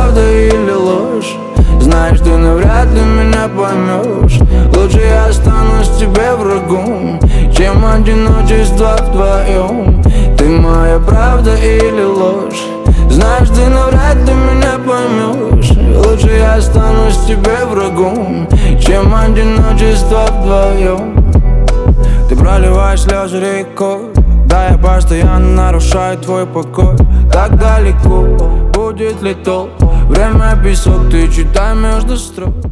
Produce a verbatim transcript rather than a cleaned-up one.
правда или ложь? Знаешь, ты навряд ли меня поймешь. Лучше я останусь тебе врагом, чем одиночество вдвоем. Ты моя правда или ложь? Знаешь, ты навряд ли меня поймешь. Лучше я останусь тебе врагом, чем одиночество вдвоем. Ты проливаешь слезы рекой, да я постоянно нарушаю твой покой. Так далеко, будет ли толк? Время песок, ты читай между строк.